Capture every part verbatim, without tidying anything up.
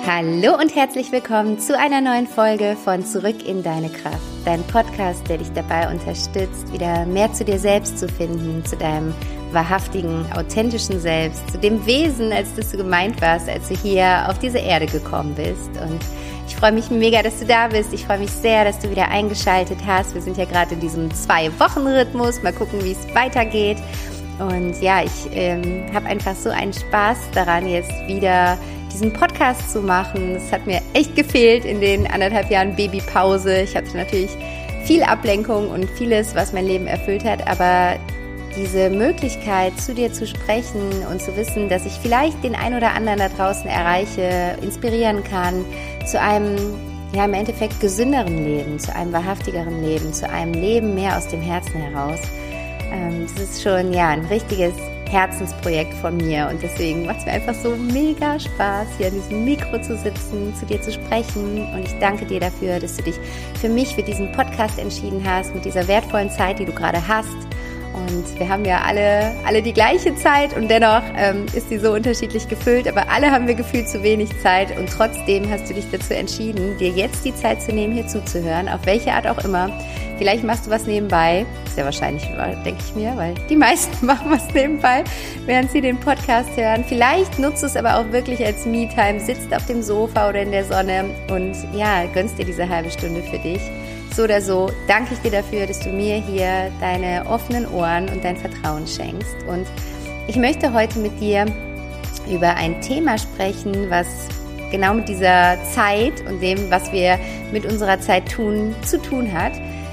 Hallo und herzlich willkommen zu einer neuen Folge von Zurück in deine Kraft, dein Podcast, der dich dabei unterstützt, wieder mehr zu dir selbst zu finden, zu deinem wahrhaftigen, authentischen Selbst, zu dem Wesen, als das du gemeint warst, als du hier auf diese Erde gekommen bist. Und ich freue mich mega, dass du da bist. Ich freue mich sehr, dass du wieder eingeschaltet hast. Wir sind ja gerade in diesem Zwei-Wochen-Rhythmus. Mal gucken, wie es weitergeht. Und ja, ich ähm, habe einfach so einen Spaß daran, jetzt wieder diesen Podcast zu machen. Es hat mir echt gefehlt in den anderthalb Jahren Babypause. Ich hatte natürlich viel Ablenkung und vieles, was mein Leben erfüllt hat, aber diese Möglichkeit, zu dir zu sprechen und zu wissen, dass ich vielleicht den einen oder anderen da draußen erreiche, inspirieren kann, zu einem, ja, im Endeffekt gesünderen Leben, zu einem wahrhaftigeren Leben, zu einem Leben mehr aus dem Herzen heraus. Ähm, das ist schon, ja, ein richtiges Herzensprojekt von mir und deswegen macht es mir einfach so mega Spaß, hier an diesem Mikro zu sitzen, zu dir zu sprechen und ich danke dir dafür, dass du dich für mich, für diesen Podcast entschieden hast, mit dieser wertvollen Zeit, die du gerade hast. Und wir haben ja alle, alle die gleiche Zeit und dennoch ähm, ist sie so unterschiedlich gefüllt, aber alle haben wir gefühlt zu wenig Zeit und trotzdem hast du dich dazu entschieden, dir jetzt die Zeit zu nehmen, hier zuzuhören, auf welche Art auch immer. Vielleicht machst du was nebenbei, sehr wahrscheinlich, denke ich mir, weil die meisten machen was nebenbei, während sie den Podcast hören. Vielleicht nutzt du es aber auch wirklich als Me-Time, sitzt auf dem Sofa oder in der Sonne und ja, gönnst dir diese halbe Stunde für dich. So oder so danke ich dir dafür, dass du mir hier deine offenen Ohren und dein Vertrauen schenkst. Und ich möchte heute mit dir über ein Thema sprechen, was genau mit dieser Zeit und dem, was wir mit unserer Zeit tun, zu tun hat.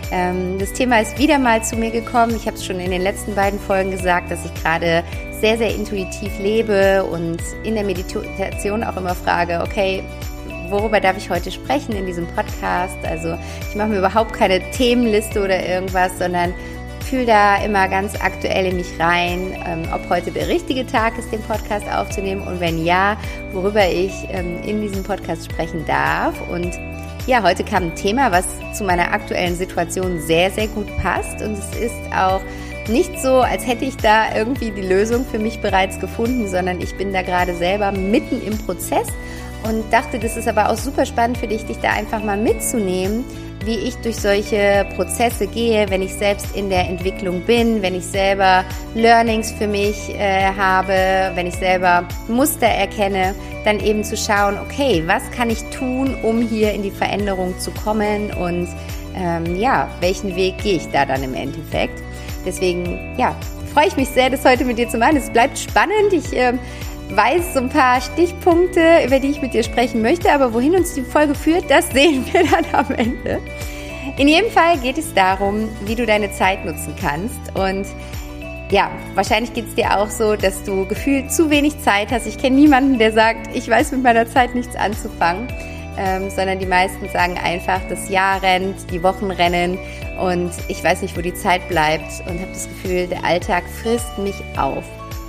Das Thema ist wieder mal zu mir gekommen. Ich habe es schon in den letzten beiden Folgen gesagt, dass ich gerade sehr, sehr intuitiv lebe und in der Meditation auch immer frage, okay, worüber darf ich heute sprechen in diesem Podcast? Also ich mache mir überhaupt keine Themenliste oder irgendwas, sondern fühle da immer ganz aktuell in mich rein, ähm, ob heute der richtige Tag ist, den Podcast aufzunehmen und wenn ja, worüber ich ähm, in diesem Podcast sprechen darf. Und ja, heute kam ein Thema, was zu meiner aktuellen Situation sehr, sehr gut passt und es ist auch nicht so, als hätte ich da irgendwie die Lösung für mich bereits gefunden, sondern ich bin da gerade selber mitten im Prozess und dachte, das ist aber auch super spannend für dich, dich da einfach mal mitzunehmen, wie ich durch solche Prozesse gehe, wenn ich selbst in der Entwicklung bin, wenn ich selber Learnings für mich äh, habe, wenn ich selber Muster erkenne, dann eben zu schauen, okay, was kann ich tun, um hier in die Veränderung zu kommen und ähm, ja, welchen Weg gehe ich da dann im Endeffekt. Deswegen, ja, freue ich mich sehr, das heute mit dir zu machen. Es bleibt spannend. Ich äh, weiß so ein paar Stichpunkte, über die ich mit dir sprechen möchte, aber wohin uns die Folge führt, das sehen wir dann am Ende. In jedem Fall geht es darum, wie du deine Zeit nutzen kannst und ja, wahrscheinlich geht es dir auch so, dass du gefühlt zu wenig Zeit hast. Ich kenne niemanden, der sagt, ich weiß mit meiner Zeit nichts anzufangen, ähm, sondern die meisten sagen einfach, das Jahr rennt, die Wochen rennen und ich weiß nicht, wo die Zeit bleibt und habe das Gefühl, der Alltag frisst mich auf.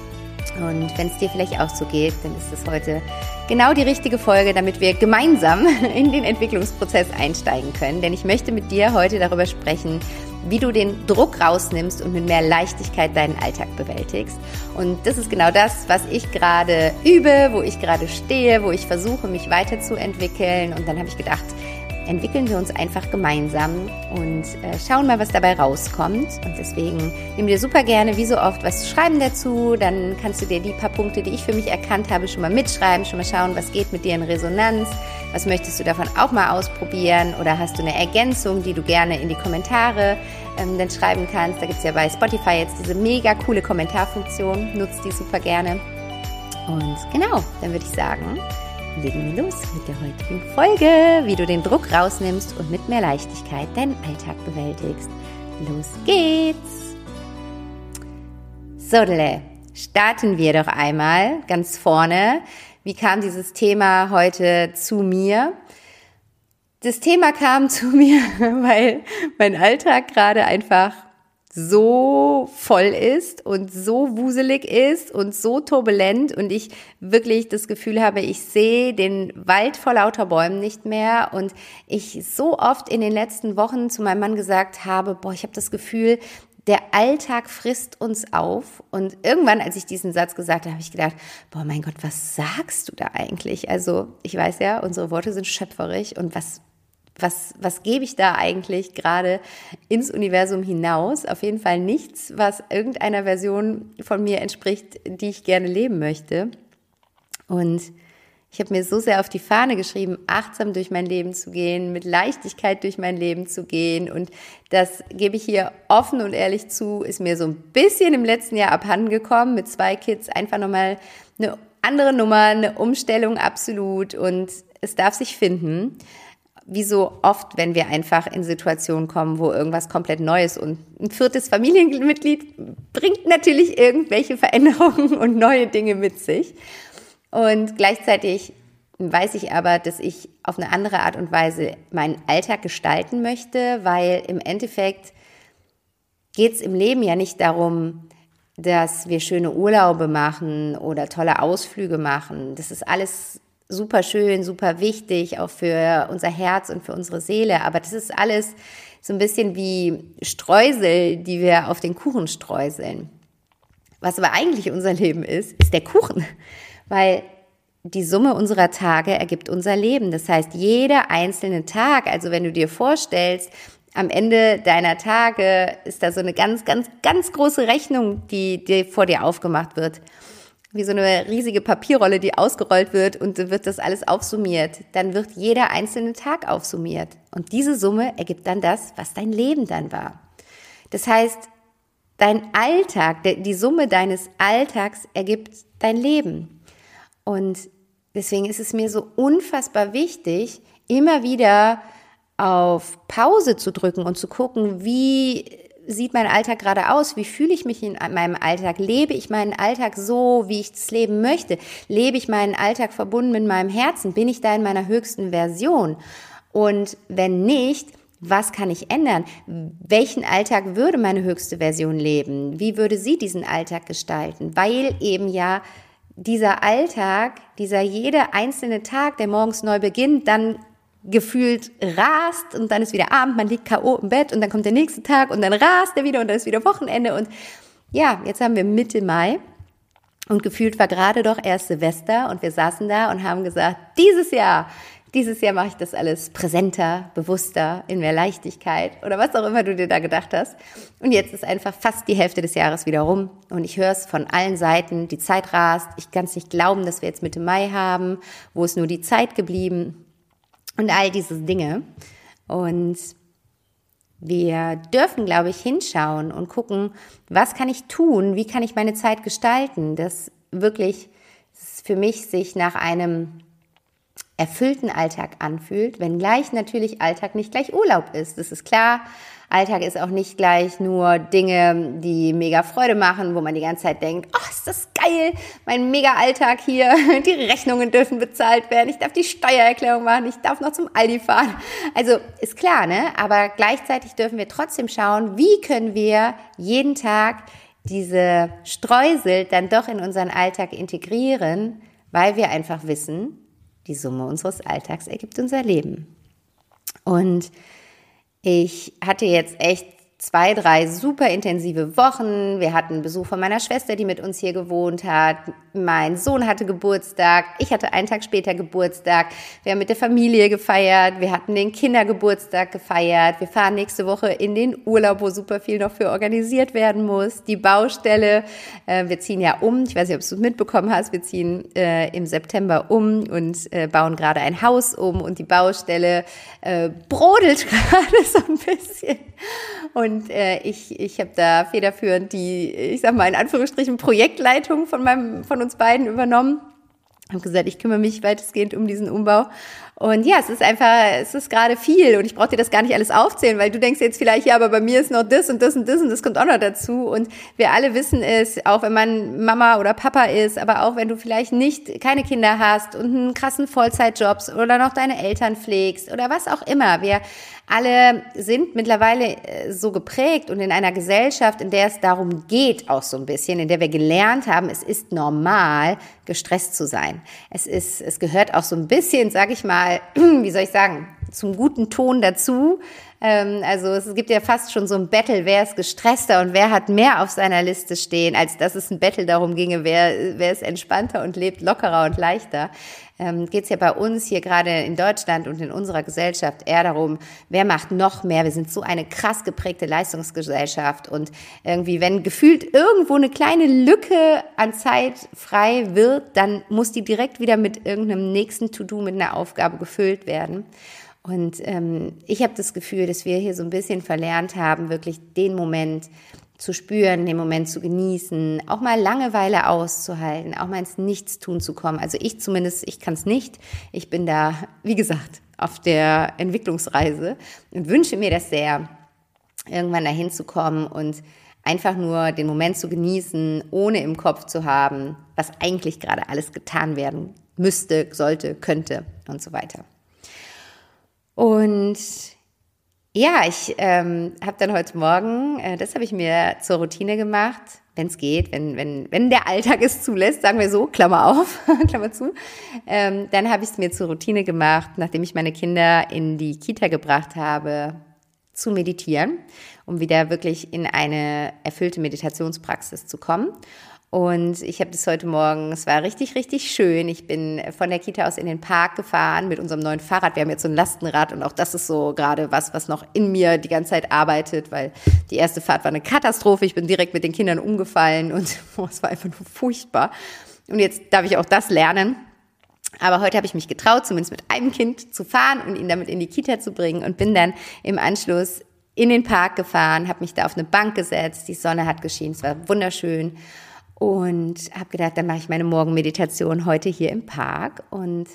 Und wenn es dir vielleicht auch so geht, dann ist das heute genau die richtige Folge, damit wir gemeinsam in den Entwicklungsprozess einsteigen können. Denn ich möchte mit dir heute darüber sprechen, wie du den Druck rausnimmst und mit mehr Leichtigkeit deinen Alltag bewältigst. Und das ist genau das, was ich gerade übe, wo ich gerade stehe, wo ich versuche, mich weiterzuentwickeln. Und dann habe ich gedacht, entwickeln wir uns einfach gemeinsam und äh, schauen mal, was dabei rauskommt. Und deswegen nimm dir super gerne, wie so oft, was zu schreiben dazu. Dann kannst du dir die paar Punkte, die ich für mich erkannt habe, schon mal mitschreiben, schon mal schauen, was geht mit dir in Resonanz. Was möchtest du davon auch mal ausprobieren? Oder hast du eine Ergänzung, die du gerne in die Kommentare ähm, dann schreiben kannst? Da gibt es ja bei Spotify jetzt diese mega coole Kommentarfunktion. Nutzt die super gerne. Und genau, dann würde ich sagen, legen wir los mit der heutigen Folge, wie du den Druck rausnimmst und mit mehr Leichtigkeit deinen Alltag bewältigst. Los geht's! So, starten wir doch einmal ganz vorne. Wie kam dieses Thema heute zu mir? Das Thema kam zu mir, weil mein Alltag gerade einfach so voll ist und so wuselig ist und so turbulent und ich wirklich das Gefühl habe, ich sehe den Wald vor lauter Bäumen nicht mehr und ich so oft in den letzten Wochen zu meinem Mann gesagt habe, boah, ich habe das Gefühl, der Alltag frisst uns auf. Und irgendwann, als ich diesen Satz gesagt habe, habe ich gedacht, boah, mein Gott, was sagst du da eigentlich? Also ich weiß ja, unsere Worte sind schöpferisch und was, was, was gebe ich da eigentlich gerade ins Universum hinaus? Auf jeden Fall nichts, was irgendeiner Version von mir entspricht, die ich gerne leben möchte. Und ich habe mir so sehr auf die Fahne geschrieben, achtsam durch mein Leben zu gehen, mit Leichtigkeit durch mein Leben zu gehen. Und das gebe ich hier offen und ehrlich zu, ist mir so ein bisschen im letzten Jahr abhanden gekommen. Mit zwei Kids einfach nochmal eine andere Nummer, eine Umstellung absolut. Und es darf sich finden, wie so oft, wenn wir einfach in Situationen kommen, wo irgendwas komplett Neues und ein viertes Familienmitglied bringt natürlich irgendwelche Veränderungen und neue Dinge mit sich. Und gleichzeitig weiß ich aber, dass ich auf eine andere Art und Weise meinen Alltag gestalten möchte, weil im Endeffekt geht es im Leben ja nicht darum, dass wir schöne Urlaube machen oder tolle Ausflüge machen. Das ist alles super schön, super wichtig, auch für unser Herz und für unsere Seele. Aber das ist alles so ein bisschen wie Streusel, die wir auf den Kuchen streuseln. Was aber eigentlich unser Leben ist, ist der Kuchen. Weil die Summe unserer Tage ergibt unser Leben. Das heißt, jeder einzelne Tag, also wenn du dir vorstellst, am Ende deiner Tage ist da so eine ganz, ganz, ganz große Rechnung, die dir vor dir aufgemacht wird. Wie so eine riesige Papierrolle, die ausgerollt wird und dann wird das alles aufsummiert. Dann wird jeder einzelne Tag aufsummiert. Und diese Summe ergibt dann das, was dein Leben dann war. Das heißt, dein Alltag, die Summe deines Alltags ergibt dein Leben. Und deswegen ist es mir so unfassbar wichtig, immer wieder auf Pause zu drücken und zu gucken, wie sieht mein Alltag gerade aus? Wie fühle ich mich in meinem Alltag? Lebe ich meinen Alltag so, wie ich es leben möchte? Lebe ich meinen Alltag verbunden mit meinem Herzen? Bin ich da in meiner höchsten Version? Und wenn nicht, was kann ich ändern? Welchen Alltag würde meine höchste Version leben? Wie würde sie diesen Alltag gestalten? Weil eben ja dieser Alltag, dieser jede einzelne Tag, der morgens neu beginnt, dann gefühlt rast und dann ist wieder Abend, man liegt K O im Bett und dann kommt der nächste Tag und dann rast er wieder und dann ist wieder Wochenende und ja, jetzt haben wir Mitte Mai und gefühlt war gerade doch erst Silvester und wir saßen da und haben gesagt, dieses Jahr, dieses Jahr mache ich das alles präsenter, bewusster, in mehr Leichtigkeit oder was auch immer du dir da gedacht hast. Und jetzt ist einfach fast die Hälfte des Jahres wieder rum und ich höre es von allen Seiten, die Zeit rast. Ich kann es nicht glauben, dass wir jetzt Mitte Mai haben, wo ist nur die Zeit geblieben und all diese Dinge. Und wir dürfen, glaube ich, hinschauen und gucken, was kann ich tun, wie kann ich meine Zeit gestalten, dass wirklich für mich sich nach einem erfüllten Alltag anfühlt, wenngleich natürlich Alltag nicht gleich Urlaub ist. Das ist klar. Alltag ist auch nicht gleich nur Dinge, die mega Freude machen, wo man die ganze Zeit denkt, oh, ist das geil, mein mega Alltag hier, die Rechnungen dürfen bezahlt werden, ich darf die Steuererklärung machen, ich darf noch zum Aldi fahren. Also ist klar, ne? Aber gleichzeitig dürfen wir trotzdem schauen, wie können wir jeden Tag diese Streusel dann doch in unseren Alltag integrieren, weil wir einfach wissen, die Summe unseres Alltags ergibt unser Leben. Und ich hatte jetzt echt zwei, drei super intensive Wochen. Wir hatten Besuch von meiner Schwester, die mit uns hier gewohnt hat. Mein Sohn hatte Geburtstag. Ich hatte einen Tag später Geburtstag. Wir haben mit der Familie gefeiert. Wir hatten den Kindergeburtstag gefeiert. Wir fahren nächste Woche in den Urlaub, wo super viel noch für organisiert werden muss. Die Baustelle, äh, wir ziehen ja um. Ich weiß nicht, ob du es mitbekommen hast. Wir ziehen äh, im September um und äh, bauen gerade ein Haus um. Und die Baustelle äh, brodelt gerade so ein bisschen. Und äh, ich, ich habe da federführend die, ich sag mal in Anführungsstrichen, Projektleitung von meinem, von uns beiden übernommen. Ich habe gesagt, ich kümmere mich weitestgehend um diesen Umbau. Und ja, es ist einfach, es ist gerade viel und ich brauche dir das gar nicht alles aufzählen, weil du denkst jetzt vielleicht, ja, aber bei mir ist noch das und das und das und das kommt auch noch dazu. Und wir alle wissen es, auch wenn man Mama oder Papa ist, aber auch wenn du vielleicht nicht, keine Kinder hast und einen krassen Vollzeitjob oder noch deine Eltern pflegst oder was auch immer. Wir alle sind mittlerweile so geprägt und in einer Gesellschaft, in der es darum geht, auch so ein bisschen, in der wir gelernt haben, es ist normal, gestresst zu sein. Es ist, es gehört auch so ein bisschen, sage ich mal, wie soll ich sagen, zum guten Ton dazu. Ähm, also es gibt ja fast schon so ein Battle, wer ist gestresster und wer hat mehr auf seiner Liste stehen, als dass es ein Battle darum ginge, wer, wer ist entspannter und lebt lockerer und leichter. Ähm, geht es ja bei uns hier gerade in Deutschland und in unserer Gesellschaft eher darum, wer macht noch mehr. Wir sind so eine krass geprägte Leistungsgesellschaft und irgendwie, wenn gefühlt irgendwo eine kleine Lücke an Zeit frei wird, dann muss die direkt wieder mit irgendeinem nächsten To-Do, mit einer Aufgabe gefüllt werden. Und ähm, ich habe das Gefühl, dass wir hier so ein bisschen verlernt haben, wirklich den Moment zu spüren, den Moment zu genießen, auch mal Langeweile auszuhalten, auch mal ins Nichtstun zu kommen. Also ich zumindest, ich kann es nicht. Ich bin da, wie gesagt, auf der Entwicklungsreise und wünsche mir das sehr, irgendwann dahin zu kommen und einfach nur den Moment zu genießen, ohne im Kopf zu haben, was eigentlich gerade alles getan werden müsste, sollte, könnte und so weiter. Und ja, ich ähm, habe dann heute Morgen, äh, das habe ich mir zur Routine gemacht, wenn es geht, wenn wenn wenn der Alltag es zulässt, sagen wir so, Klammer auf, Klammer zu, ähm, dann habe ich es mir zur Routine gemacht, nachdem ich meine Kinder in die Kita gebracht habe, zu meditieren, um wieder wirklich in eine erfüllte Meditationspraxis zu kommen. Und ich habe das heute Morgen, es war richtig, richtig schön. Ich bin von der Kita aus in den Park gefahren mit unserem neuen Fahrrad. Wir haben jetzt so ein Lastenrad und auch das ist so gerade was, was noch in mir die ganze Zeit arbeitet, weil die erste Fahrt war eine Katastrophe. Ich bin direkt mit den Kindern umgefallen und oh, es war einfach nur furchtbar. Und jetzt darf ich auch das lernen. Aber heute habe ich mich getraut, zumindest mit einem Kind zu fahren und ihn damit in die Kita zu bringen und bin dann im Anschluss in den Park gefahren, habe mich da auf eine Bank gesetzt. Die Sonne hat geschienen, es war wunderschön. Und habe gedacht, dann mache ich meine Morgenmeditation heute hier im Park. Und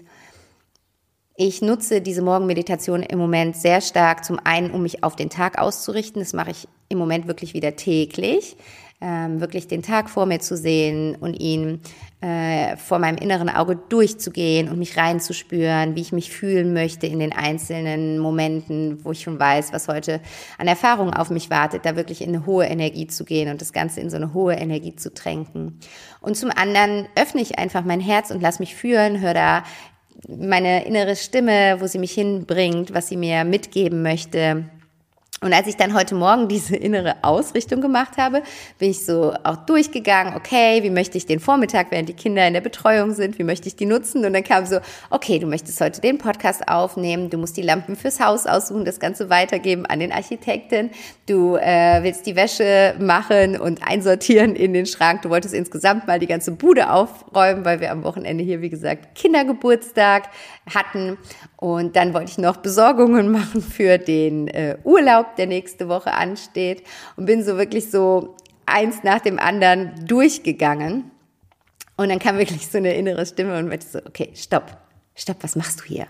ich nutze diese Morgenmeditation im Moment sehr stark, zum einen, um mich auf den Tag auszurichten. Das mache ich im Moment wirklich wieder täglich. Ähm, wirklich den Tag vor mir zu sehen und ihn äh, vor meinem inneren Auge durchzugehen und mich reinzuspüren, wie ich mich fühlen möchte in den einzelnen Momenten, wo ich schon weiß, was heute an Erfahrungen auf mich wartet, da wirklich in eine hohe Energie zu gehen und das Ganze in so eine hohe Energie zu tränken. Und zum anderen öffne ich einfach mein Herz und lass mich fühlen, höre da meine innere Stimme, wo sie mich hinbringt, was sie mir mitgeben möchte. Und als ich dann heute Morgen diese innere Ausrichtung gemacht habe, bin ich so auch durchgegangen, okay, wie möchte ich den Vormittag, während die Kinder in der Betreuung sind, wie möchte ich die nutzen? Und dann kam so, okay, du möchtest heute den Podcast aufnehmen, du musst die Lampen fürs Haus aussuchen, das Ganze weitergeben an den Architekten, du äh, willst die Wäsche machen und einsortieren in den Schrank, du wolltest insgesamt mal die ganze Bude aufräumen, weil wir am Wochenende hier, wie gesagt, Kindergeburtstag hatten. Und dann wollte ich noch Besorgungen machen für den äh, Urlaub, der nächste Woche ansteht. Und bin so wirklich so eins nach dem anderen durchgegangen. Und dann kam wirklich so eine innere Stimme und meinte so, okay, stopp, stopp, was machst du hier?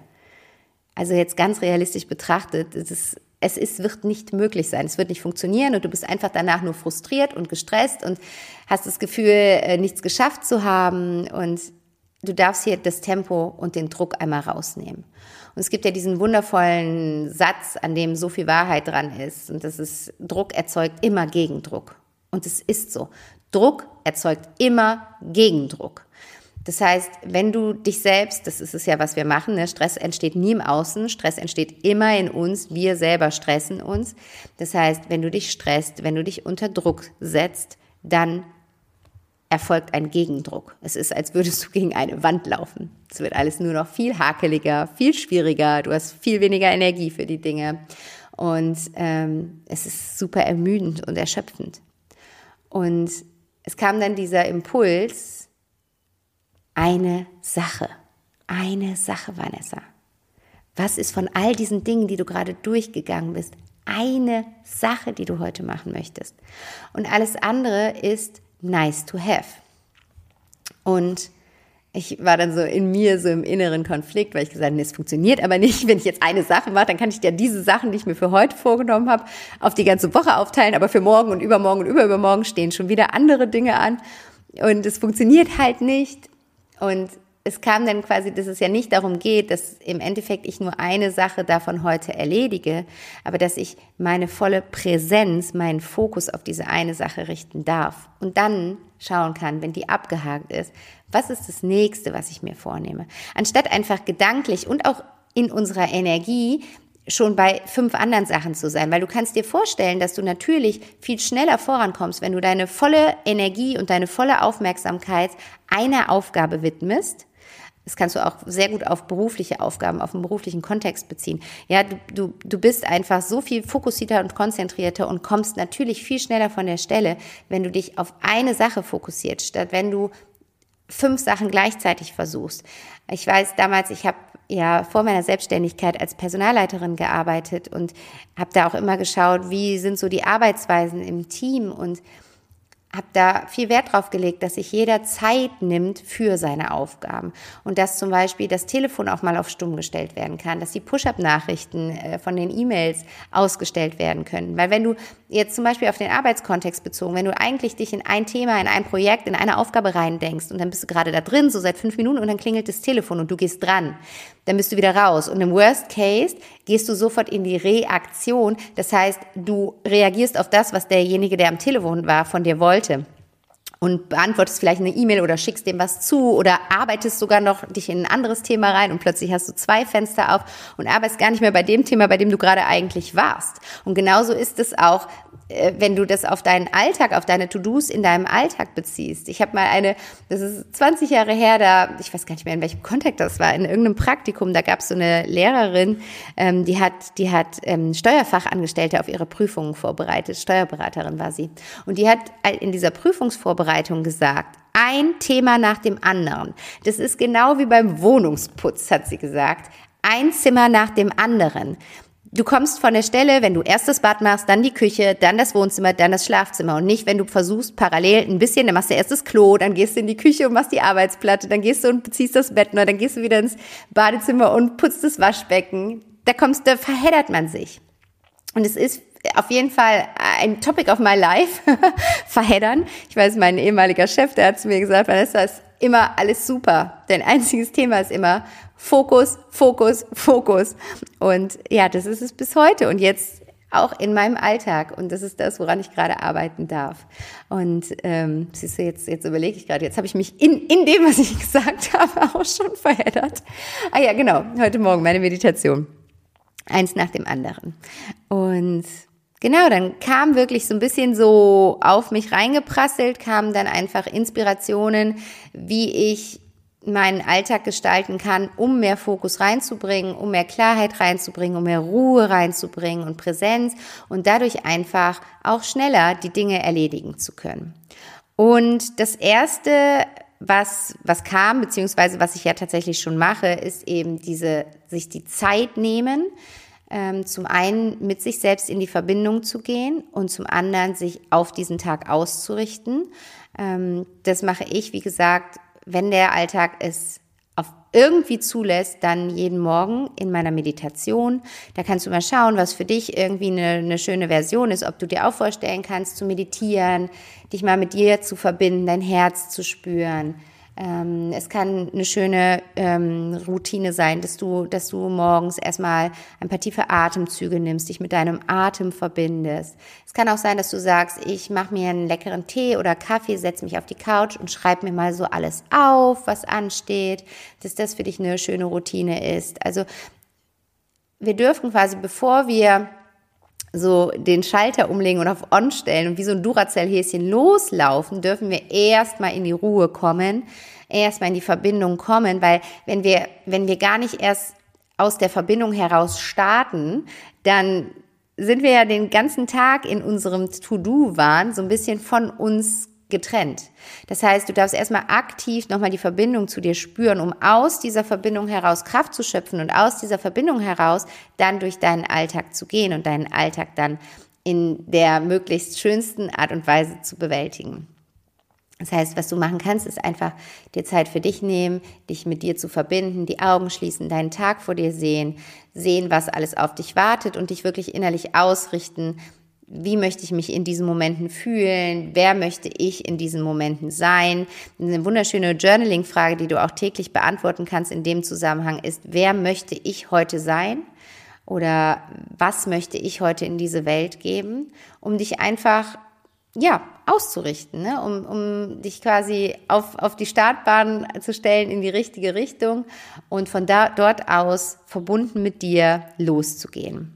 Also jetzt ganz realistisch betrachtet, es ist, es ist, wird nicht möglich sein, es wird nicht funktionieren und du bist einfach danach nur frustriert und gestresst und hast das Gefühl, nichts geschafft zu haben und du darfst hier das Tempo und den Druck einmal rausnehmen. Und es gibt ja diesen wundervollen Satz, an dem so viel Wahrheit dran ist. Und das ist, Druck erzeugt immer Gegendruck. Und es ist so. Druck erzeugt immer Gegendruck. Das heißt, wenn du dich selbst, das ist es ja, was wir machen, ne? Stress entsteht nie im Außen, Stress entsteht immer in uns, wir selber stressen uns. Das heißt, wenn du dich stresst, wenn du dich unter Druck setzt, dann erfolgt ein Gegendruck. Es ist, als würdest du gegen eine Wand laufen. Es wird alles nur noch viel hakeliger, viel schwieriger. Du hast viel weniger Energie für die Dinge. Und ähm, es ist super ermüdend und erschöpfend. Und es kam dann dieser Impuls, eine Sache, eine Sache, Vanessa. Was ist von all diesen Dingen, die du gerade durchgegangen bist, eine Sache, die du heute machen möchtest? Und alles andere ist nice to have. Und ich war dann so in mir, so im inneren Konflikt, weil ich gesagt habe, es funktioniert aber nicht. Wenn ich jetzt eine Sache mache, dann kann ich ja diese Sachen, die ich mir für heute vorgenommen habe, auf die ganze Woche aufteilen. Aber für morgen und übermorgen und überübermorgen stehen schon wieder andere Dinge an. Und es funktioniert halt nicht. Und es kam dann quasi, dass es ja nicht darum geht, dass im Endeffekt ich nur eine Sache davon heute erledige, aber dass ich meine volle Präsenz, meinen Fokus auf diese eine Sache richten darf und dann schauen kann, wenn die abgehakt ist, was ist das Nächste, was ich mir vornehme. Anstatt einfach gedanklich und auch in unserer Energie, schon bei fünf anderen Sachen zu sein, weil du kannst dir vorstellen, dass du natürlich viel schneller vorankommst, wenn du deine volle Energie und deine volle Aufmerksamkeit einer Aufgabe widmest. Das kannst du auch sehr gut auf berufliche Aufgaben, auf einen beruflichen Kontext beziehen. Ja, du, du, du bist einfach so viel fokussierter und konzentrierter und kommst natürlich viel schneller von der Stelle, wenn du dich auf eine Sache fokussierst, statt wenn du fünf Sachen gleichzeitig versuchst. Ich weiß damals, ich habe ja vor meiner Selbstständigkeit als Personalleiterin gearbeitet und habe da auch immer geschaut, wie sind so die Arbeitsweisen im Team und habe da viel Wert drauf gelegt, dass sich jeder Zeit nimmt für seine Aufgaben und dass zum Beispiel das Telefon auch mal auf stumm gestellt werden kann, dass die Push-up-Nachrichten äh, von den E-Mails ausgestellt werden können. Weil wenn du jetzt zum Beispiel auf den Arbeitskontext bezogen, wenn du eigentlich dich in ein Thema, in ein Projekt, in eine Aufgabe reindenkst und dann bist du gerade da drin, so seit fünf Minuten und dann klingelt das Telefon und du gehst dran, dann bist du wieder raus. Und im Worst Case gehst du sofort in die Reaktion. Das heißt, du reagierst auf das, was derjenige, der am Telefon war, von dir wollte. Und beantwortest vielleicht eine E-Mail oder schickst dem was zu oder arbeitest sogar noch dich in ein anderes Thema rein und plötzlich hast du zwei Fenster auf und arbeitest gar nicht mehr bei dem Thema, bei dem du gerade eigentlich warst. Und genauso ist es auch, wenn du das auf deinen Alltag, auf deine To-Dos in deinem Alltag beziehst. Ich habe mal eine, das ist zwanzig Jahre her, da, ich weiß gar nicht mehr, in welchem Kontext das war, in irgendeinem Praktikum, da gab es so eine Lehrerin, ähm, die hat, die hat ähm, Steuerfachangestellte auf ihre Prüfungen vorbereitet, Steuerberaterin war sie. Und die hat in dieser Prüfungsvorbereitung gesagt, ein Thema nach dem anderen. Das ist genau wie beim Wohnungsputz, hat sie gesagt, ein Zimmer nach dem anderen. Du kommst von der Stelle, wenn du erst das Bad machst, dann die Küche, dann das Wohnzimmer, dann das Schlafzimmer und nicht, wenn du versuchst parallel ein bisschen, dann machst du erst das Klo, dann gehst du in die Küche und machst die Arbeitsplatte, dann gehst du und ziehst das Bett neu, dann gehst du wieder ins Badezimmer und putzt das Waschbecken. Da kommst, da verheddert man sich. Und es ist auf jeden Fall ein Topic of my life, verheddern. Ich weiß, mein ehemaliger Chef, der hat zu mir gesagt, Vanessa, ist immer alles super. Dein einziges Thema ist immer Fokus, Fokus, Fokus. Und ja, das ist es bis heute und jetzt auch in meinem Alltag. Und das ist das, woran ich gerade arbeiten darf. Und ähm, siehst du, jetzt, jetzt überlege ich gerade, jetzt habe ich mich in, in dem, was ich gesagt habe, auch schon verheddert. Ah ja, genau, heute Morgen meine Meditation. Eins nach dem anderen. Und genau, dann kam wirklich so ein bisschen so auf mich reingeprasselt, kamen dann einfach Inspirationen, wie ich meinen Alltag gestalten kann, um mehr Fokus reinzubringen, um mehr Klarheit reinzubringen, um mehr Ruhe reinzubringen und Präsenz und dadurch einfach auch schneller die Dinge erledigen zu können. Und das Erste, was was kam, beziehungsweise was ich ja tatsächlich schon mache, ist eben diese, sich die Zeit nehmen, ähm, zum einen mit sich selbst in die Verbindung zu gehen und zum anderen sich auf diesen Tag auszurichten. Ähm, das mache ich, wie gesagt, wenn der Alltag es auf irgendwie zulässt, dann jeden Morgen in meiner Meditation. Da kannst du mal schauen, was für dich irgendwie eine, eine schöne Version ist, ob du dir auch vorstellen kannst, zu meditieren, dich mal mit dir zu verbinden, dein Herz zu spüren. Ähm, es kann eine schöne ähm, Routine sein, dass du, dass du morgens erstmal ein paar tiefe Atemzüge nimmst, dich mit deinem Atem verbindest. Es kann auch sein, dass du sagst, ich mache mir einen leckeren Tee oder Kaffee, setze mich auf die Couch und schreibe mir mal so alles auf, was ansteht, dass das für dich eine schöne Routine ist. Also wir dürfen quasi, bevor wir so den Schalter umlegen und auf On stellen und wie so ein Duracell-Häschen loslaufen, dürfen wir erstmal in die Ruhe kommen, erstmal in die Verbindung kommen, weil wenn wir, wenn wir gar nicht erst aus der Verbindung heraus starten, dann sind wir ja den ganzen Tag in unserem To-Do-Wahn so ein bisschen von uns getrennt. Das heißt, du darfst erstmal aktiv nochmal die Verbindung zu dir spüren, um aus dieser Verbindung heraus Kraft zu schöpfen und aus dieser Verbindung heraus dann durch deinen Alltag zu gehen und deinen Alltag dann in der möglichst schönsten Art und Weise zu bewältigen. Das heißt, was du machen kannst, ist einfach dir Zeit für dich nehmen, dich mit dir zu verbinden, die Augen schließen, deinen Tag vor dir sehen, sehen, was alles auf dich wartet und dich wirklich innerlich ausrichten. Wie möchte ich mich in diesen Momenten fühlen? Wer möchte ich in diesen Momenten sein? Eine wunderschöne Journaling-Frage, die du auch täglich beantworten kannst in dem Zusammenhang ist, wer möchte ich heute sein? Oder was möchte ich heute in diese Welt geben? Um dich einfach ja, auszurichten, ne? um, um dich quasi auf, auf die Startbahn zu stellen in die richtige Richtung und von da, dort aus verbunden mit dir loszugehen.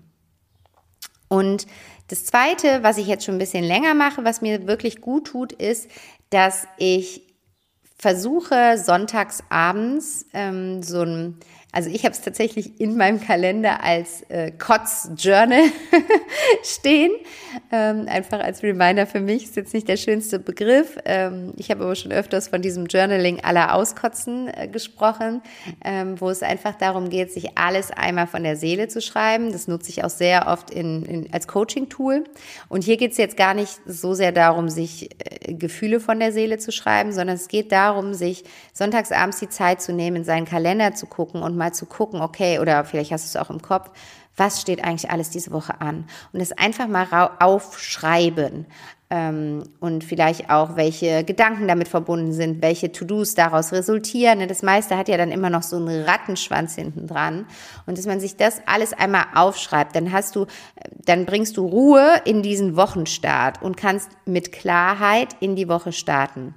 Und das Zweite, was ich jetzt schon ein bisschen länger mache, was mir wirklich gut tut, ist, dass ich versuche sonntags abends ähm, so ein, also ich habe es tatsächlich in meinem Kalender als äh, Kotz-Journal stehen, ähm, einfach als Reminder für mich, ist jetzt nicht der schönste Begriff. Ähm, ich habe aber schon öfters von diesem Journaling aller Auskotzen äh, gesprochen, ähm, wo es einfach darum geht, sich alles einmal von der Seele zu schreiben. Das nutze ich auch sehr oft in, in, als Coaching-Tool. Und hier geht es jetzt gar nicht so sehr darum, sich äh, Gefühle von der Seele zu schreiben, sondern es geht darum, sich sonntags abends die Zeit zu nehmen, in seinen Kalender zu gucken und mal zu gucken, okay, oder vielleicht hast du es auch im Kopf, was steht eigentlich alles diese Woche an? Und das einfach mal aufschreiben ähm, und vielleicht auch, welche Gedanken damit verbunden sind, welche To-Dos daraus resultieren. Das meiste hat ja dann immer noch so einen Rattenschwanz hinten dran. Und dass man sich das alles einmal aufschreibt, dann hast du, dann bringst du Ruhe in diesen Wochenstart und kannst mit Klarheit in die Woche starten.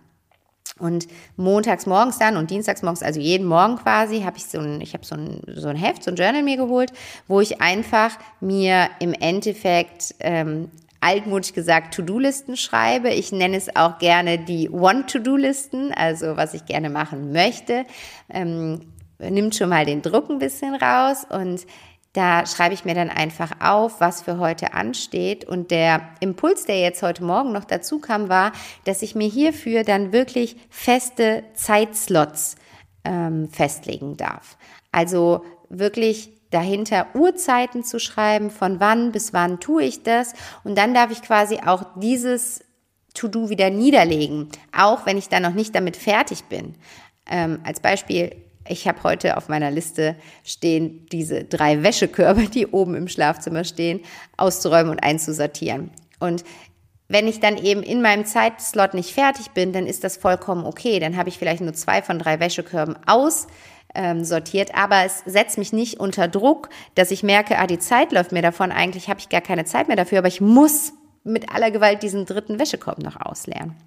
Und montags morgens dann und dienstags morgens, also jeden Morgen quasi, habe ich so ein, ich habe so ein, so ein Heft, so ein Journal mir geholt, wo ich einfach mir im Endeffekt ähm, altmodisch gesagt To-Do-Listen schreibe. Ich nenne es auch gerne die One-To-Do-Listen, also was ich gerne machen möchte. Ähm, nimmt schon mal den Druck ein bisschen raus und da schreibe ich mir dann einfach auf, was für heute ansteht. Und der Impuls, der jetzt heute Morgen noch dazu kam, war, dass ich mir hierfür dann wirklich feste Zeitslots ähm, festlegen darf. Also wirklich dahinter Uhrzeiten zu schreiben, von wann bis wann tue ich das. Und dann darf ich quasi auch dieses To-Do wieder niederlegen, auch wenn ich dann noch nicht damit fertig bin. Ähm, als Beispiel, ich habe heute auf meiner Liste stehen, diese drei Wäschekörbe, die oben im Schlafzimmer stehen, auszuräumen und einzusortieren. Und wenn ich dann eben in meinem Zeitslot nicht fertig bin, dann ist das vollkommen okay. Dann habe ich vielleicht nur zwei von drei Wäschekörben aussortiert, aber es setzt mich nicht unter Druck, dass ich merke, ah, die Zeit läuft mir davon, eigentlich habe ich gar keine Zeit mehr dafür, aber ich muss mit aller Gewalt diesen dritten Wäschekorb noch ausleeren.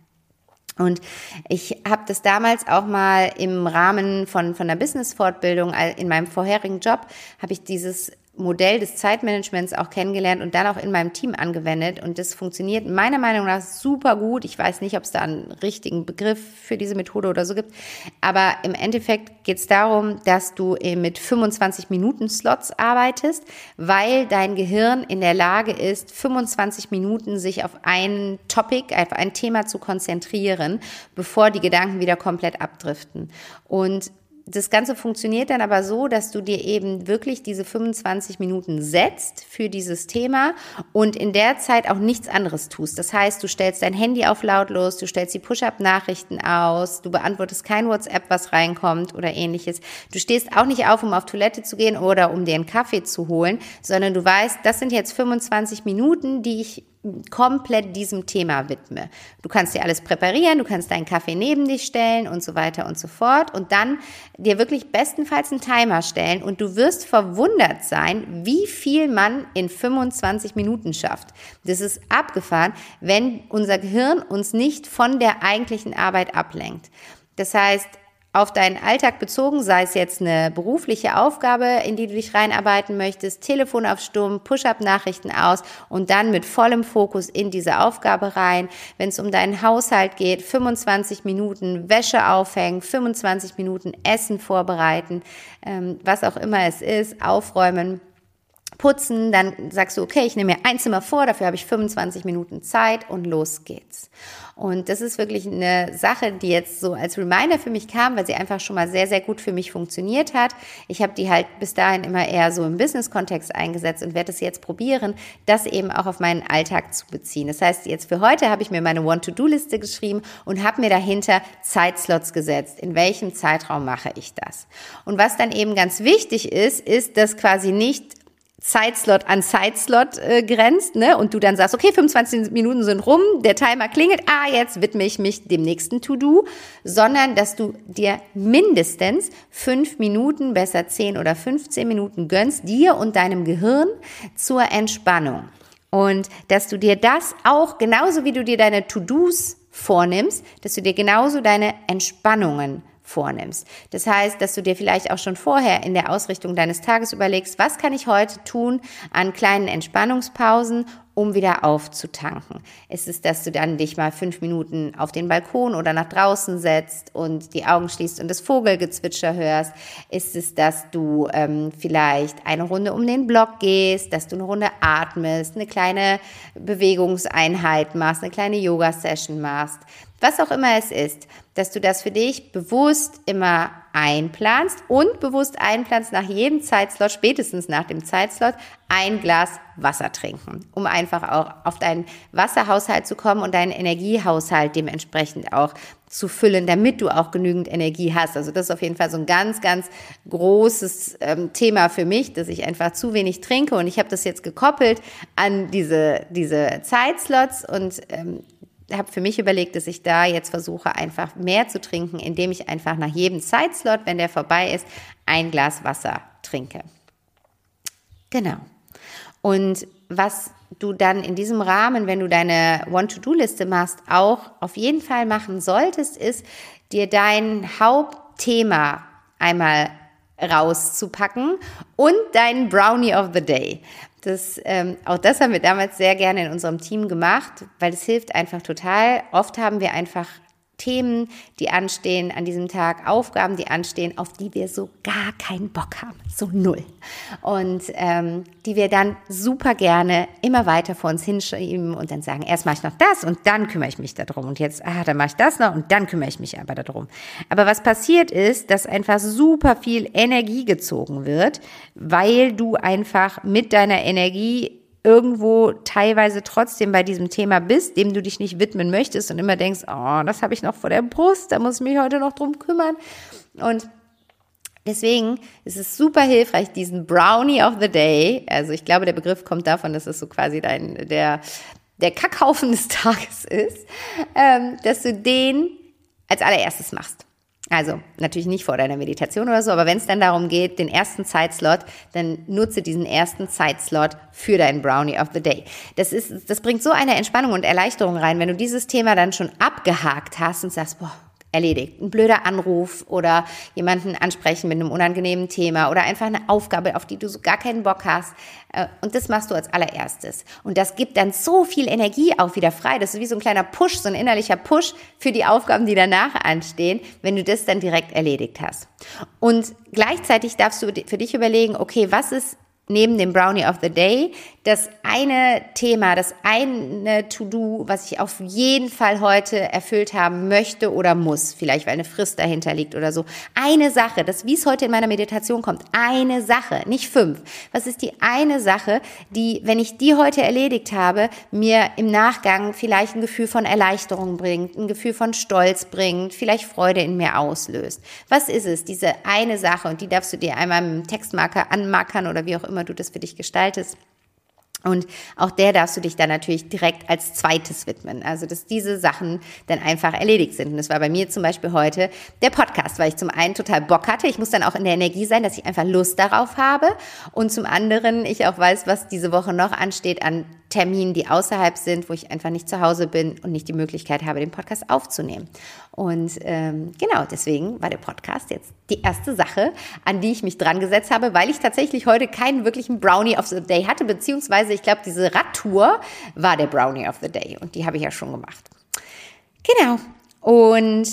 Und ich habe das damals auch mal im Rahmen von von der Business-Fortbildung in meinem vorherigen Job, habe ich dieses Modell des Zeitmanagements auch kennengelernt und dann auch in meinem Team angewendet. Und das funktioniert meiner Meinung nach super gut. Ich weiß nicht, ob es da einen richtigen Begriff für diese Methode oder so gibt. Aber im Endeffekt geht es darum, dass du mit fünfundzwanzig Minuten Slots arbeitest, weil dein Gehirn in der Lage ist, fünfundzwanzig Minuten sich auf ein Topic, auf ein Thema zu konzentrieren, bevor die Gedanken wieder komplett abdriften. Und das Ganze funktioniert dann aber so, dass du dir eben wirklich diese fünfundzwanzig Minuten setzt für dieses Thema und in der Zeit auch nichts anderes tust. Das heißt, du stellst dein Handy auf lautlos, du stellst die Push-Up-Nachrichten aus, du beantwortest kein WhatsApp, was reinkommt oder ähnliches. Du stehst auch nicht auf, um auf Toilette zu gehen oder um dir einen Kaffee zu holen, sondern du weißt, das sind jetzt fünfundzwanzig Minuten, die ich komplett diesem Thema widme. Du kannst dir alles präparieren, du kannst deinen Kaffee neben dich stellen und so weiter und so fort und dann dir wirklich bestenfalls einen Timer stellen und du wirst verwundert sein, wie viel man in fünfundzwanzig Minuten schafft. Das ist abgefahren, wenn unser Gehirn uns nicht von der eigentlichen Arbeit ablenkt. Das heißt, auf deinen Alltag bezogen, sei es jetzt eine berufliche Aufgabe, in die du dich reinarbeiten möchtest, Telefon auf Stumm, Push-Up-Nachrichten aus und dann mit vollem Fokus in diese Aufgabe rein. Wenn es um deinen Haushalt geht, fünfundzwanzig Minuten Wäsche aufhängen, fünfundzwanzig Minuten Essen vorbereiten, ähm, was auch immer es ist, aufräumen, putzen, dann sagst du, okay, ich nehme mir ein Zimmer vor, dafür habe ich fünfundzwanzig Minuten Zeit und los geht's. Und das ist wirklich eine Sache, die jetzt so als Reminder für mich kam, weil sie einfach schon mal sehr, sehr gut für mich funktioniert hat. Ich habe die halt bis dahin immer eher so im Business-Kontext eingesetzt und werde es jetzt probieren, das eben auch auf meinen Alltag zu beziehen. Das heißt, jetzt für heute habe ich mir meine One-to-Do-Liste geschrieben und habe mir dahinter Zeitslots gesetzt. In welchem Zeitraum mache ich das? Und was dann eben ganz wichtig ist, ist, dass quasi nicht Zeitslot an Zeitslot äh, grenzt, ne? Und du dann sagst, okay, fünfundzwanzig Minuten sind rum, der Timer klingelt, ah, jetzt widme ich mich dem nächsten To-Do, sondern dass du dir mindestens fünf Minuten, besser zehn oder fünfzehn Minuten gönnst, dir und deinem Gehirn zur Entspannung. Und dass du dir das auch, genauso wie du dir deine To-Dos vornimmst, dass du dir genauso deine Entspannungen vornimmst. Das heißt, dass du dir vielleicht auch schon vorher in der Ausrichtung deines Tages überlegst, was kann ich heute tun an kleinen Entspannungspausen, um wieder aufzutanken. Ist es, dass du dann dich mal fünf Minuten auf den Balkon oder nach draußen setzt und die Augen schließt und das Vogelgezwitscher hörst? Ist es, dass du ähm, vielleicht eine Runde um den Block gehst, dass du eine Runde atmest, eine kleine Bewegungseinheit machst, eine kleine Yoga-Session machst? Was auch immer es ist, dass du das für dich bewusst immer einplanst und bewusst einplanst, nach jedem Zeitslot, spätestens nach dem Zeitslot, ein Glas Wasser trinken, um einfach auch auf deinen Wasserhaushalt zu kommen und deinen Energiehaushalt dementsprechend auch zu füllen, damit du auch genügend Energie hast. Also das ist auf jeden Fall so ein ganz, ganz großes ähm, Thema für mich, dass ich einfach zu wenig trinke, und ich habe das jetzt gekoppelt an diese, diese Zeitslots und ähm, habe für mich überlegt, dass ich da jetzt versuche, einfach mehr zu trinken, indem ich einfach nach jedem Zeitslot, wenn der vorbei ist, ein Glas Wasser trinke. Genau. Und was du dann in diesem Rahmen, wenn du deine One-to-Do-Liste machst, auch auf jeden Fall machen solltest, ist, dir dein Hauptthema einmal rauszupacken und deinen Brownie of the Day. Das, ähm, auch das haben wir damals sehr gerne in unserem Team gemacht, weil es hilft einfach total. Oft haben wir einfach Themen, die anstehen an diesem Tag, Aufgaben, die anstehen, auf die wir so gar keinen Bock haben, so null. Und ähm, die wir dann super gerne immer weiter vor uns hinschieben und dann sagen, erst mache ich noch das und dann kümmere ich mich darum. Und jetzt, ah, dann mache ich das noch und dann kümmere ich mich aber darum. Aber was passiert ist, dass einfach super viel Energie gezogen wird, weil du einfach mit deiner Energie irgendwo teilweise trotzdem bei diesem Thema bist, dem du dich nicht widmen möchtest und immer denkst, oh, das habe ich noch vor der Brust, da muss ich mich heute noch drum kümmern. Und deswegen ist es super hilfreich, diesen Brownie of the Day, also ich glaube, der Begriff kommt davon, dass es so quasi dein, der, der Kackhaufen des Tages ist, ähm, dass du den als allererstes machst. Also natürlich nicht vor deiner Meditation oder so, aber wenn es dann darum geht, den ersten Zeitslot, dann nutze diesen ersten Zeitslot für deinen Brownie of the Day. Das ist, das bringt so eine Entspannung und Erleichterung rein, wenn du dieses Thema dann schon abgehakt hast und sagst, boah, erledigt. Ein blöder Anruf oder jemanden ansprechen mit einem unangenehmen Thema oder einfach eine Aufgabe, auf die du so gar keinen Bock hast. Und das machst du als allererstes. Und das gibt dann so viel Energie auch wieder frei. Das ist wie so ein kleiner Push, so ein innerlicher Push für die Aufgaben, die danach anstehen, wenn du das dann direkt erledigt hast. Und gleichzeitig darfst du für dich überlegen, okay, was ist neben dem Brownie of the Day das eine Thema, das eine To-Do, was ich auf jeden Fall heute erfüllt haben möchte oder muss, vielleicht weil eine Frist dahinter liegt oder so. Eine Sache, das wie es heute in meiner Meditation kommt, eine Sache, nicht fünf. Was ist die eine Sache, die, wenn ich die heute erledigt habe, mir im Nachgang vielleicht ein Gefühl von Erleichterung bringt, ein Gefühl von Stolz bringt, vielleicht Freude in mir auslöst. Was ist es, diese eine Sache? Und die darfst du dir einmal mit dem Textmarker anmarkern oder wie auch immer du das für dich gestaltest. Und auch der darfst du dich dann natürlich direkt als zweites widmen. Also, dass diese Sachen dann einfach erledigt sind. Und das war bei mir zum Beispiel heute der Podcast, weil ich zum einen total Bock hatte. Ich muss dann auch in der Energie sein, dass ich einfach Lust darauf habe. Und zum anderen ich auch weiß, was diese Woche noch ansteht an Terminen, die außerhalb sind, wo ich einfach nicht zu Hause bin und nicht die Möglichkeit habe, den Podcast aufzunehmen. Und ähm, genau, deswegen war der Podcast jetzt die erste Sache, an die ich mich dran gesetzt habe, weil ich tatsächlich heute keinen wirklichen Brownie of the Day hatte, beziehungsweise ich glaube, diese Radtour war der Brownie of the Day und die habe ich ja schon gemacht. Genau. Und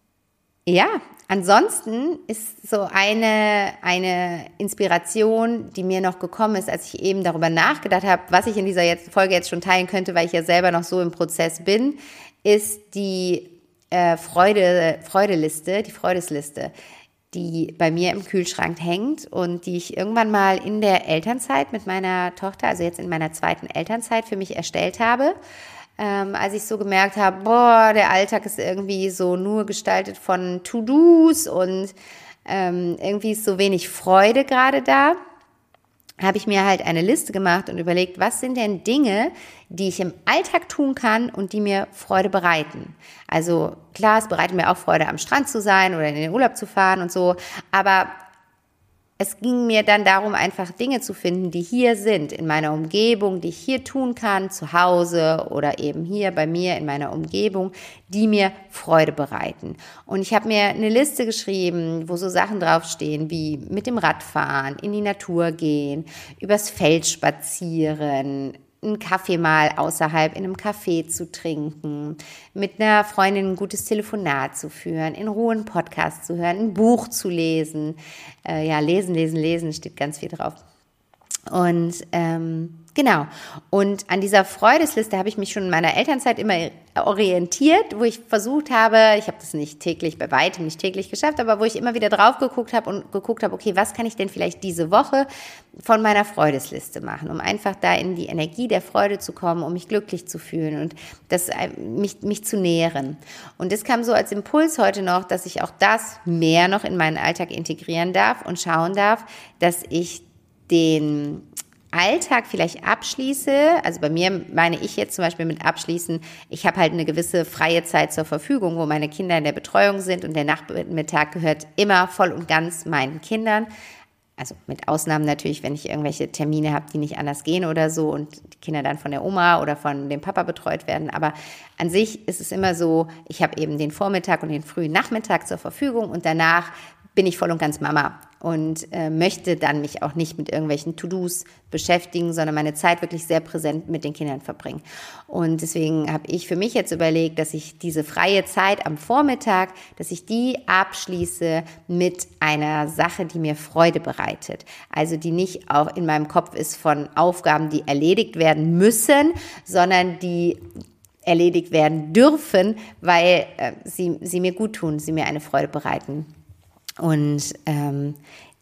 ja, ansonsten ist so eine, eine Inspiration, die mir noch gekommen ist, als ich eben darüber nachgedacht habe, was ich in dieser jetzt, Folge jetzt schon teilen könnte, weil ich ja selber noch so im Prozess bin, ist die äh, Freude, Freudeliste, die Freudesliste, die bei mir im Kühlschrank hängt und die ich irgendwann mal in der Elternzeit mit meiner Tochter, also jetzt in meiner zweiten Elternzeit für mich erstellt habe. Ähm, als ich so gemerkt habe, boah, der Alltag ist irgendwie so nur gestaltet von To-Dos und ähm, irgendwie ist so wenig Freude gerade da, habe ich mir halt eine Liste gemacht und überlegt, was sind denn Dinge, die ich im Alltag tun kann und die mir Freude bereiten. Also klar, es bereitet mir auch Freude, am Strand zu sein oder in den Urlaub zu fahren und so, aber es ging mir dann darum, einfach Dinge zu finden, die hier sind, in meiner Umgebung, die ich hier tun kann, zu Hause oder eben hier bei mir in meiner Umgebung, die mir Freude bereiten. Und ich habe mir eine Liste geschrieben, wo so Sachen draufstehen, wie mit dem Radfahren, in die Natur gehen, übers Feld spazieren, einen Kaffee mal außerhalb in einem Café zu trinken, mit einer Freundin ein gutes Telefonat zu führen, in Ruhe einen Podcast zu hören, ein Buch zu lesen. Äh, ja, lesen, lesen, lesen, steht ganz viel drauf. Und ähm, genau, und an dieser Freudesliste habe ich mich schon in meiner Elternzeit immer orientiert, wo ich versucht habe, ich habe das nicht täglich, bei weitem nicht täglich geschafft, aber wo ich immer wieder drauf geguckt habe und geguckt habe, okay, was kann ich denn vielleicht diese Woche von meiner Freudesliste machen, um einfach da in die Energie der Freude zu kommen, um mich glücklich zu fühlen und das, mich, mich zu nähren. Und das kam so als Impuls heute noch, dass ich auch das mehr noch in meinen Alltag integrieren darf und schauen darf, dass ich den Alltag vielleicht abschließe, also bei mir meine ich jetzt zum Beispiel mit abschließen, ich habe halt eine gewisse freie Zeit zur Verfügung, wo meine Kinder in der Betreuung sind und der Nachmittag gehört immer voll und ganz meinen Kindern, also mit Ausnahmen natürlich, wenn ich irgendwelche Termine habe, die nicht anders gehen oder so und die Kinder dann von der Oma oder von dem Papa betreut werden, aber an sich ist es immer so, ich habe eben den Vormittag und den frühen Nachmittag zur Verfügung und danach bin ich voll und ganz Mama und äh, möchte dann mich auch nicht mit irgendwelchen To-Dos beschäftigen, sondern meine Zeit wirklich sehr präsent mit den Kindern verbringen. Und deswegen habe ich für mich jetzt überlegt, dass ich diese freie Zeit am Vormittag, dass ich die abschließe mit einer Sache, die mir Freude bereitet. Also die nicht auch in meinem Kopf ist von Aufgaben, die erledigt werden müssen, sondern die erledigt werden dürfen, weil äh, sie, sie mir gut tun, sie mir eine Freude bereiten. Und ähm,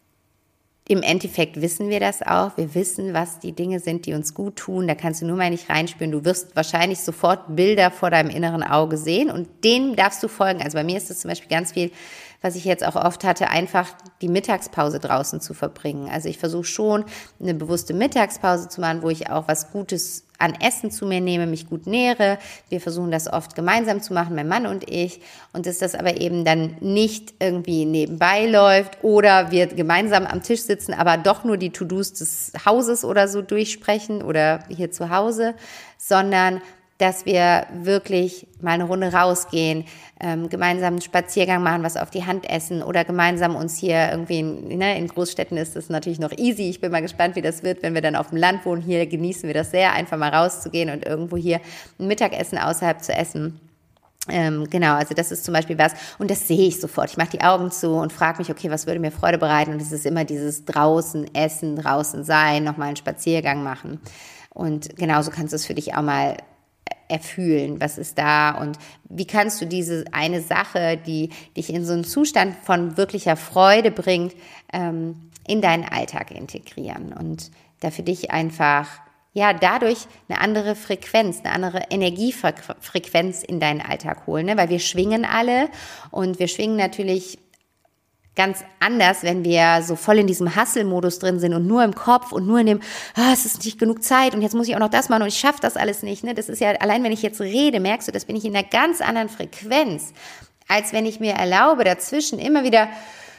im Endeffekt wissen wir das auch. Wir wissen, was die Dinge sind, die uns gut tun. Da kannst du nur mal nicht reinspüren. Du wirst wahrscheinlich sofort Bilder vor deinem inneren Auge sehen und denen darfst du folgen. Also bei mir ist das zum Beispiel ganz viel, was ich jetzt auch oft hatte, einfach die Mittagspause draußen zu verbringen. Also ich versuche schon, eine bewusste Mittagspause zu machen, wo ich auch was Gutes an Essen zu mir nehme, mich gut nähere. Wir versuchen das oft gemeinsam zu machen, mein Mann und ich. Und dass das aber eben dann nicht irgendwie nebenbei läuft oder wir gemeinsam am Tisch sitzen, aber doch nur die To-Dos des Hauses oder so durchsprechen oder hier zu Hause, sondern dass wir wirklich mal eine Runde rausgehen, ähm, gemeinsam einen Spaziergang machen, was auf die Hand essen oder gemeinsam uns hier irgendwie, in, ne, in Großstädten ist das natürlich noch easy. Ich bin mal gespannt, wie das wird, wenn wir dann auf dem Land wohnen. Hier genießen wir das sehr, einfach mal rauszugehen und irgendwo hier ein Mittagessen außerhalb zu essen. Ähm, genau, also das ist zum Beispiel was, und das sehe ich sofort. Ich mache die Augen zu und frage mich, okay, was würde mir Freude bereiten? Und es ist immer dieses draußen essen, draußen sein, nochmal einen Spaziergang machen. Und genauso kannst du es für dich auch mal erfühlen, was ist da und wie kannst du diese eine Sache, die dich in so einen Zustand von wirklicher Freude bringt, ähm, in deinen Alltag integrieren und da für dich einfach, ja, dadurch eine andere Frequenz, eine andere Energiefrequenz in deinen Alltag holen, ne? Weil wir schwingen alle und wir schwingen natürlich ganz anders, wenn wir so voll in diesem Hustle-Modus drin sind und nur im Kopf und nur in dem, ah, es ist nicht genug Zeit und jetzt muss ich auch noch das machen und ich schaffe das alles nicht. Ne? Das ist ja, allein wenn ich jetzt rede, merkst du, das bin ich in einer ganz anderen Frequenz, als wenn ich mir erlaube, dazwischen immer wieder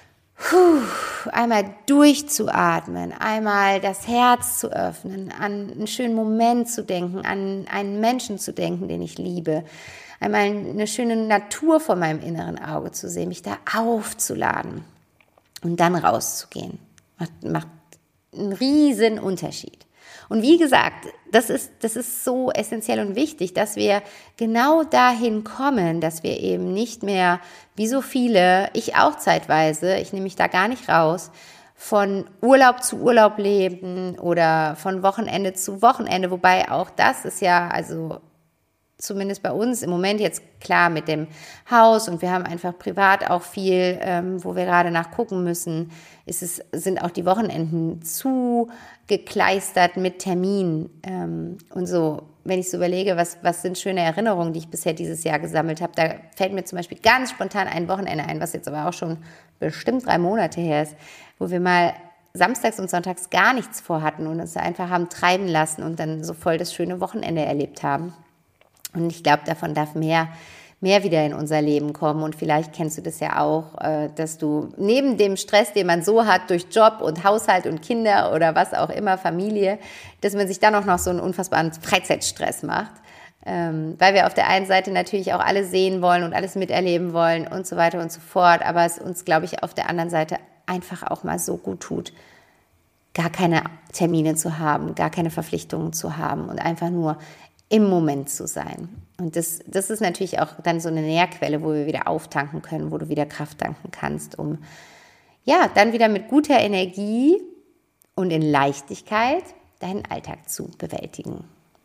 puh, einmal durchzuatmen, einmal das Herz zu öffnen, an einen schönen Moment zu denken, an einen Menschen zu denken, den ich liebe, einmal eine schöne Natur vor meinem inneren Auge zu sehen, mich da aufzuladen und dann rauszugehen. Macht, macht einen riesen Unterschied. Und wie gesagt, das ist, das ist so essentiell und wichtig, dass wir genau dahin kommen, dass wir eben nicht mehr, wie so viele, ich auch zeitweise, ich nehme mich da gar nicht raus, von Urlaub zu Urlaub leben oder von Wochenende zu Wochenende, wobei auch das ist ja, also zumindest bei uns im Moment jetzt klar mit dem Haus und wir haben einfach privat auch viel, ähm, wo wir gerade nachgucken müssen, ist es, sind auch die Wochenenden zugekleistert mit Terminen ähm, und so. Wenn ich so überlege, was, was sind schöne Erinnerungen, die ich bisher dieses Jahr gesammelt habe, da fällt mir zum Beispiel ganz spontan ein Wochenende ein, was jetzt aber auch schon bestimmt drei Monate her ist, wo wir mal samstags und sonntags gar nichts vorhatten und uns einfach haben treiben lassen und dann so voll das schöne Wochenende erlebt haben. Und ich glaube, davon darf mehr, mehr wieder in unser Leben kommen. Und vielleicht kennst du das ja auch, dass du neben dem Stress, den man so hat durch Job und Haushalt und Kinder oder was auch immer, Familie, dass man sich dann auch noch so einen unfassbaren Freizeitstress macht. Weil wir auf der einen Seite natürlich auch alles sehen wollen und alles miterleben wollen und so weiter und so fort. Aber es uns, glaube ich, auf der anderen Seite einfach auch mal so gut tut, gar keine Termine zu haben, gar keine Verpflichtungen zu haben und einfach nur im Moment zu sein. Und das, das ist natürlich auch dann so eine Nährquelle, wo wir wieder auftanken können, wo du wieder Kraft tanken kannst, um ja dann wieder mit guter Energie und in Leichtigkeit deinen Alltag zu bewältigen.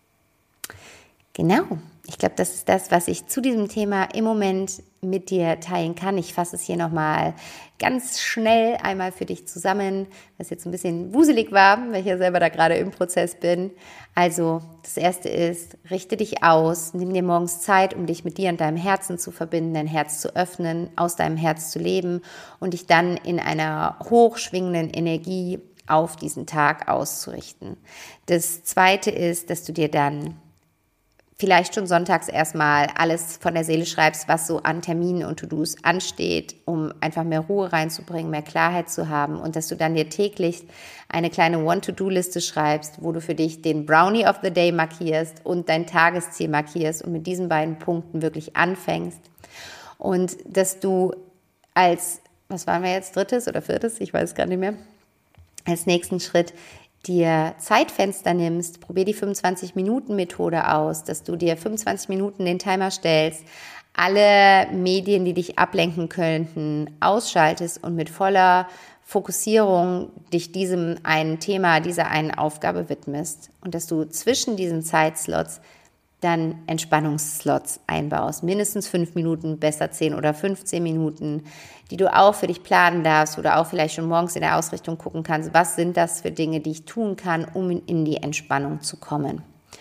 Genau, ich glaube, das ist das, was ich zu diesem Thema im Moment mit dir teilen kann. Ich fasse es hier nochmal ganz schnell einmal für dich zusammen, was jetzt ein bisschen wuselig war, weil ich ja selber da gerade im Prozess bin. Also das Erste ist, richte dich aus, nimm dir morgens Zeit, um dich mit dir und deinem Herzen zu verbinden, dein Herz zu öffnen, aus deinem Herz zu leben und dich dann in einer hochschwingenden Energie auf diesen Tag auszurichten. Das Zweite ist, dass du dir dann vielleicht schon sonntags erstmal alles von der Seele schreibst, was so an Terminen und To-Dos ansteht, um einfach mehr Ruhe reinzubringen, mehr Klarheit zu haben und dass du dann dir täglich eine kleine One-to-Do-Liste schreibst, wo du für dich den Brownie of the Day markierst und dein Tagesziel markierst und mit diesen beiden Punkten wirklich anfängst und dass du als, was waren wir jetzt, drittes oder viertes, ich weiß gar nicht mehr, als nächsten Schritt dir Zeitfenster nimmst, probier die fünfundzwanzig-Minuten-Methode aus, dass du dir fünfundzwanzig Minuten den Timer stellst, alle Medien, die dich ablenken könnten, ausschaltest und mit voller Fokussierung dich diesem einen Thema, dieser einen Aufgabe widmest und dass du zwischen diesen Zeitslots dann Entspannungsslots einbaust, mindestens fünf Minuten, besser zehn oder fünfzehn Minuten, die du auch für dich planen darfst oder auch vielleicht schon morgens in der Ausrichtung gucken kannst, was sind das für Dinge, die ich tun kann, um in die Entspannung zu kommen.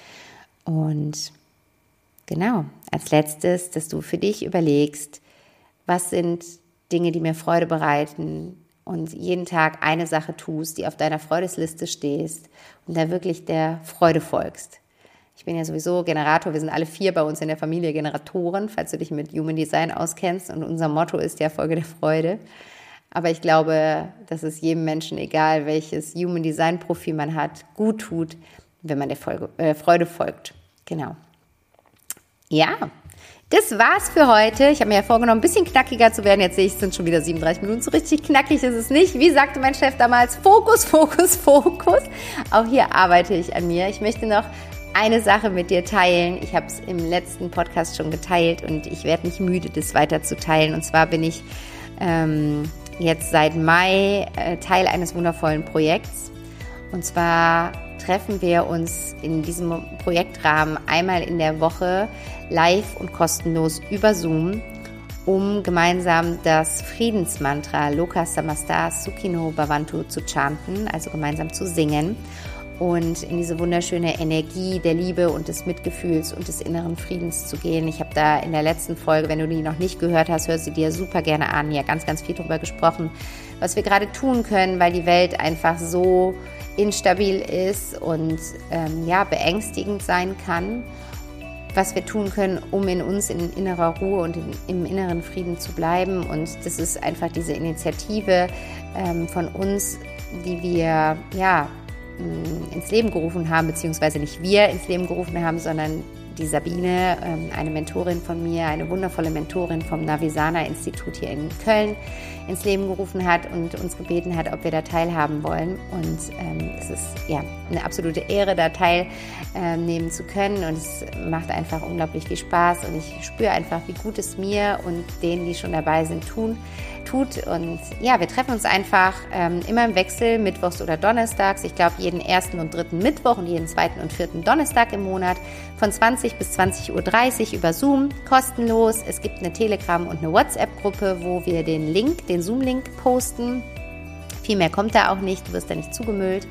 Und genau, als letztes, dass du für dich überlegst, was sind Dinge, die mir Freude bereiten und jeden Tag eine Sache tust, die auf deiner Freudesliste stehst und da wirklich der Freude folgst. Ich bin ja sowieso Generator, wir sind alle vier bei uns in der Familie Generatoren, falls du dich mit Human Design auskennst. Und unser Motto ist ja Folge der Freude. Aber ich glaube, dass es jedem Menschen, egal welches Human Design Profil man hat, gut tut, wenn man der Folge, äh, Freude folgt. Genau. Ja, das war's für heute. Ich habe mir ja vorgenommen, ein bisschen knackiger zu werden. Jetzt sehe ich, es sind schon wieder siebenunddreißig Minuten. So richtig knackig ist es nicht. Wie sagte mein Chef damals, Fokus, Fokus, Fokus. Auch hier arbeite ich an mir. Ich möchte noch eine Sache mit dir teilen. Ich habe es im letzten Podcast schon geteilt und ich werde nicht müde, das weiter zu teilen. Und zwar bin ich ähm, jetzt seit Mai äh, Teil eines wundervollen Projekts. Und zwar treffen wir uns in diesem Projektrahmen einmal in der Woche live und kostenlos über Zoom, um gemeinsam das Friedensmantra Loka Samasta Sukhino Bhavantu zu chanten, also gemeinsam zu singen. Und in diese wunderschöne Energie der Liebe und des Mitgefühls und des inneren Friedens zu gehen. Ich habe da in der letzten Folge, wenn du die noch nicht gehört hast, hör sie dir super gerne an. Ja, ganz, ganz viel darüber gesprochen, was wir gerade tun können, weil die Welt einfach so instabil ist und ähm, ja, beängstigend sein kann. Was wir tun können, um in uns in innerer Ruhe und in, im inneren Frieden zu bleiben. Und das ist einfach diese Initiative ähm, von uns, die wir, ja, ins Leben gerufen haben, beziehungsweise nicht wir ins Leben gerufen haben, sondern die Sabine, eine Mentorin von mir, eine wundervolle Mentorin vom Navisana-Institut hier in Köln, ins Leben gerufen hat und uns gebeten hat, ob wir da teilhaben wollen. Und ähm, es ist ja eine absolute Ehre, da teilnehmen zu können und es macht einfach unglaublich viel Spaß und ich spüre einfach, wie gut es mir und denen, die schon dabei sind, tun, tut. Und ja, wir treffen uns einfach ähm, immer im Wechsel, mittwochs oder donnerstags. Ich glaube, jeden ersten und dritten Mittwoch und jeden zweiten und vierten Donnerstag im Monat von zwanzig bis zwanzig Uhr dreißig über Zoom, kostenlos. Es gibt eine Telegram- und eine WhatsApp-Gruppe, wo wir den Link, den Zoom-Link posten. Viel mehr kommt da auch nicht, du wirst da nicht zugemüllt.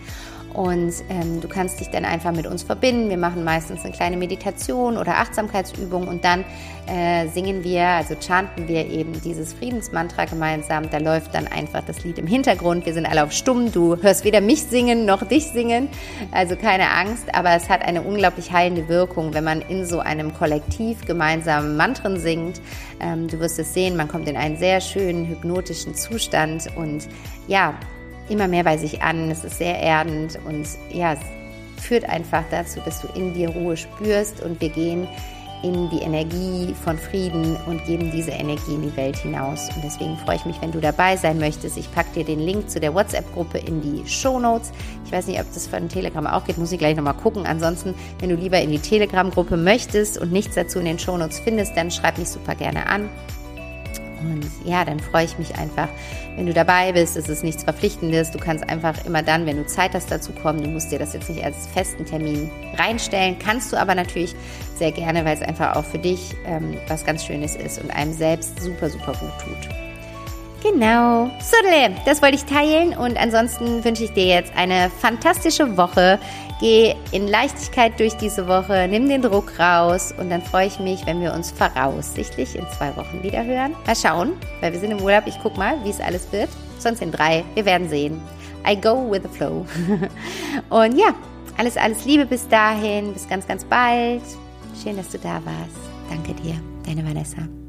Und ähm, du kannst dich dann einfach mit uns verbinden. Wir machen meistens eine kleine Meditation oder Achtsamkeitsübung und dann äh, singen wir, also chanten wir eben dieses Friedensmantra gemeinsam. Da läuft dann einfach das Lied im Hintergrund. Wir sind alle auf stumm. Du hörst weder mich singen noch dich singen. Also keine Angst, aber es hat eine unglaublich heilende Wirkung, wenn man in so einem Kollektiv gemeinsam Mantren singt. Ähm, du wirst es sehen, man kommt in einen sehr schönen hypnotischen Zustand und ja, immer mehr bei sich an, es ist sehr erdend und ja, es führt einfach dazu, dass du in dir Ruhe spürst und wir gehen in die Energie von Frieden und geben diese Energie in die Welt hinaus. Und deswegen freue ich mich, wenn du dabei sein möchtest. Ich packe dir den Link zu der WhatsApp-Gruppe in die Shownotes. Ich weiß nicht, ob das von Telegram auch geht, muss ich gleich nochmal gucken. Ansonsten, wenn du lieber in die Telegram-Gruppe möchtest und nichts dazu in den Shownotes findest, dann schreib mich super gerne an. Und ja, dann freue ich mich einfach, wenn du dabei bist. Es ist nichts Verpflichtendes. Du kannst einfach immer dann, wenn du Zeit hast, dazu kommen. Du musst dir das jetzt nicht als festen Termin reinstellen. Kannst du aber natürlich sehr gerne, weil es einfach auch für dich ähm, was ganz Schönes ist und einem selbst super, super gut tut. Genau. So, das wollte ich teilen und ansonsten wünsche ich dir jetzt eine fantastische Woche. Geh in Leichtigkeit durch diese Woche, nimm den Druck raus und dann freue ich mich, wenn wir uns voraussichtlich in zwei Wochen wieder hören. Mal schauen, weil wir sind im Urlaub. Ich guck mal, wie es alles wird. Sonst in drei. Wir werden sehen. I go with the flow. Und ja, alles, alles Liebe bis dahin. Bis ganz, ganz bald. Schön, dass du da warst. Danke dir. Deine Vanessa.